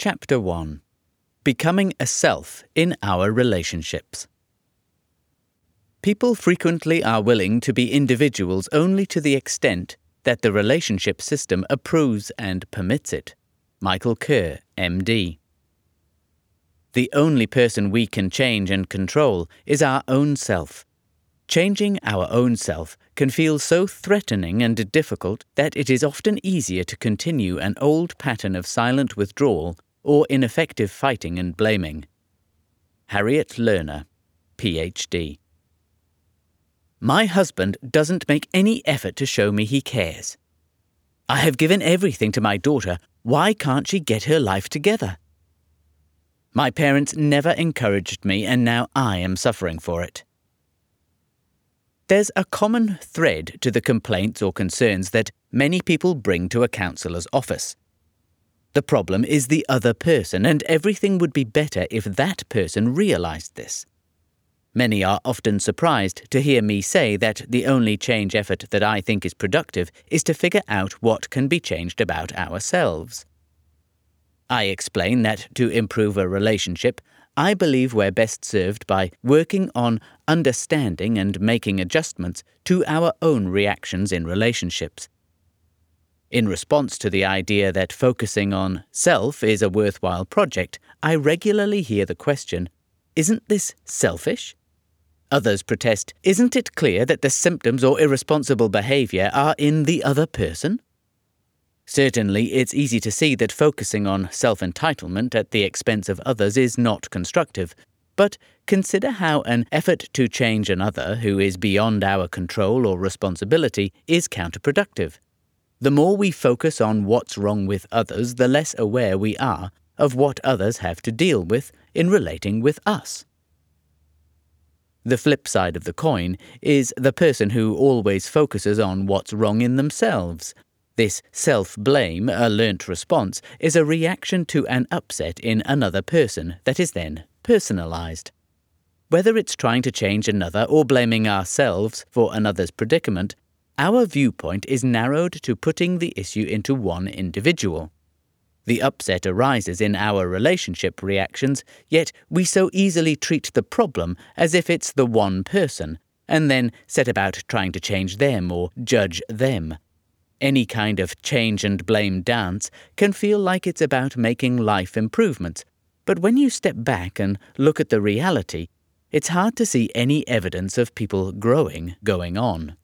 Chapter 1. Becoming a Self in Our Relationships. People frequently are willing to be individuals only to the extent that the relationship system approves and permits it. Michael Kerr, MD. The only person we can change and control is our own self. Changing our own self can feel so threatening and difficult that it is often easier to continue an old pattern of silent withdrawal or ineffective fighting and blaming. Harriet Lerner, Ph.D. My husband doesn't make any effort to show me he cares. I have given everything to my daughter. Why can't she get her life together? My parents never encouraged me, and now I am suffering for it. There's a common thread to the complaints or concerns that many people bring to a counsellor's office. The problem is the other person, and everything would be better if that person realised this. Many are often surprised to hear me say that the only change effort that I think is productive is to figure out what can be changed about ourselves. I explain that to improve a relationship, I believe we're best served by working on understanding and making adjustments to our own reactions in relationships. In response to the idea that focusing on self is a worthwhile project, I regularly hear the question, "Isn't this selfish?" Others protest, "Isn't it clear that the symptoms or irresponsible behaviour are in the other person?" Certainly, it's easy to see that focusing on self-entitlement at the expense of others is not constructive. But consider how an effort to change another who is beyond our control or responsibility is counterproductive. The more we focus on what's wrong with others, the less aware we are of what others have to deal with in relating with us. The flip side of the coin is the person who always focuses on what's wrong in themselves. This self-blame, a learnt response, is a reaction to an upset in another person that is then personalised. Whether it's trying to change another or blaming ourselves for another's predicament, our viewpoint is narrowed to putting the issue into one individual. The upset arises in our relationship reactions, yet we so easily treat the problem as if it's the one person, and then set about trying to change them or judge them. Any kind of change and blame dance can feel like it's about making life improvements, but when you step back and look at the reality, it's hard to see any evidence of people growing going on.